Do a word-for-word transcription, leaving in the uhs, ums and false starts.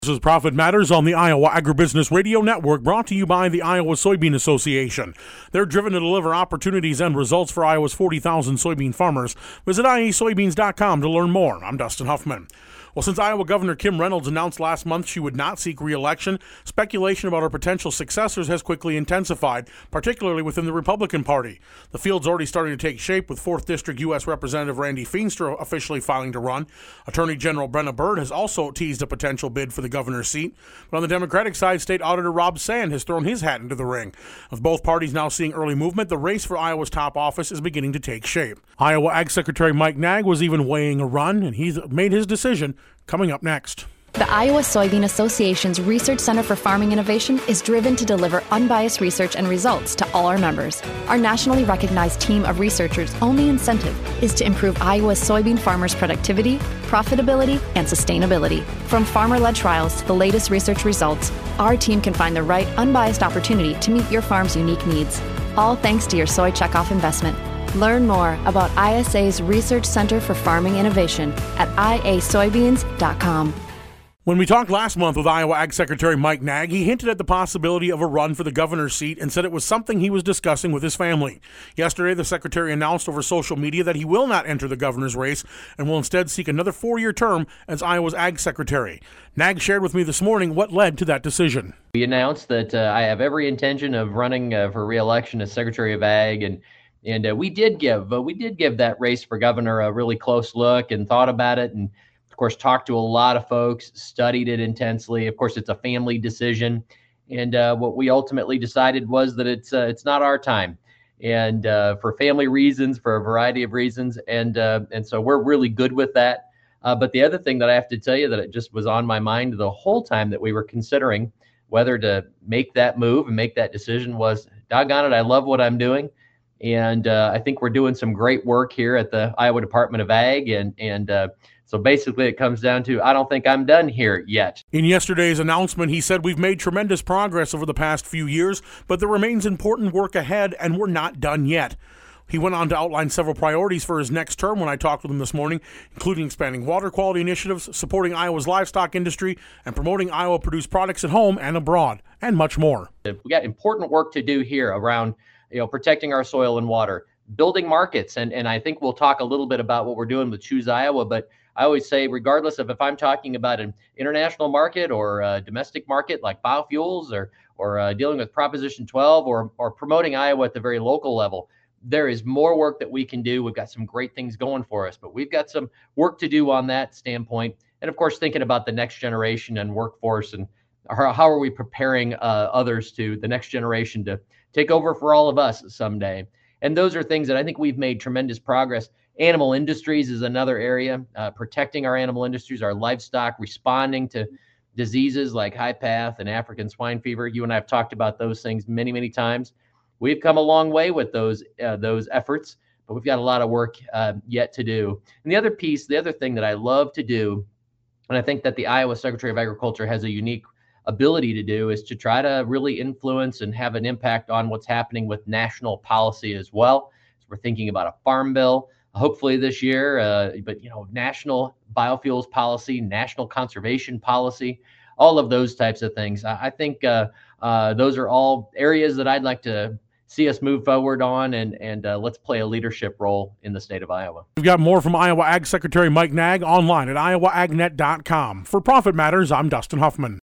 This is Profit Matters on the Iowa Agribusiness Radio Network, brought to you by the Iowa Soybean Association. They're driven to deliver opportunities and results for Iowa's forty thousand soybean farmers. Visit I A soybeans dot com to learn more. I'm Dustin Huffman. Well, since Iowa Governor Kim Reynolds announced last month she would not seek re-election, speculation about her potential successors has quickly intensified, particularly within the Republican Party. The field's already starting to take shape, with fourth District U S Representative Randy Feenstra officially filing to run. Attorney General Brenna Bird has also teased a potential bid for the governor's seat. But on the Democratic side, State Auditor Rob Sand has thrown his hat into the ring. With both parties now seeing early movement, the race for Iowa's top office is beginning to take shape. Iowa Ag Secretary Mike Naig was even weighing a run, and he's made his decision. Coming up next. The Iowa Soybean Association's Research Center for Farming Innovation is driven to deliver unbiased research and results to all our members. Our nationally recognized team of researchers' only incentive is to improve Iowa's soybean farmers' productivity, profitability, and sustainability. From farmer-led trials to the latest research results, our team can find the right unbiased opportunity to meet your farm's unique needs. All thanks to your soy checkoff investment. Learn more about I S A's Research Center for Farming Innovation at I A soybeans dot com. When we talked last month with Iowa Ag Secretary Mike Naig, he hinted at the possibility of a run for the governor's seat and said it was something he was discussing with his family. Yesterday, the secretary announced over social media that he will not enter the governor's race and will instead seek another four-year term as Iowa's Ag Secretary. Naig shared with me this morning what led to that decision. We announced that uh, I have every intention of running uh, for re-election as Secretary of Ag, and And uh, we did give uh, we did give that race for governor a really close look and thought about it, and of course talked to a lot of folks, studied it intensely. Of course, it's a family decision, and uh, what we ultimately decided was that it's uh, it's not our time, and uh, for family reasons, for a variety of reasons, and uh, and so we're really good with that. Uh, but the other thing that I have to tell you that it just was on my mind the whole time that we were considering whether to make that move and make that decision was, doggone it, I love what I'm doing. And uh, I think we're doing some great work here at the Iowa Department of Ag. And, and uh, so basically it comes down to, I don't think I'm done here yet. In yesterday's announcement, he said, "We've made tremendous progress over the past few years, but there remains important work ahead, and we're not done yet." He went on to outline several priorities for his next term when I talked with him this morning, including expanding water quality initiatives, supporting Iowa's livestock industry, and promoting Iowa-produced products at home and abroad, and much more. We got important work to do here around you know, protecting our soil and water, building markets. And, and I think we'll talk a little bit about what we're doing with Choose Iowa. But I always say, regardless of if I'm talking about an international market or a domestic market like biofuels or, or uh, dealing with Proposition twelve or, or promoting Iowa at the very local level, there is more work that we can do. We've got some great things going for us, but we've got some work to do on that standpoint. And of course, thinking about the next generation and workforce and how, how are we preparing uh, others to the next generation to take over for all of us someday. And those are things that I think we've made tremendous progress. Animal industries is another area, uh, protecting our animal industries, our livestock, responding to diseases like high path and African swine fever. You and I have talked about those things many, many times. We've come a long way with those uh, those efforts, but we've got a lot of work uh, yet to do. And the other piece, the other thing that I love to do, and I think that the Iowa Secretary of Agriculture has a unique ability to do, is to try to really influence and have an impact on what's happening with national policy as well. So we're thinking about a farm bill, hopefully this year, uh, but you know, national biofuels policy, national conservation policy, all of those types of things. I, I think uh, uh, those are all areas that I'd like to see us move forward on, and, and uh, let's play a leadership role in the state of Iowa. We've got more from Iowa Ag Secretary Mike Naig online at iowa ag net dot com. For Profit Matters, I'm Dustin Huffman.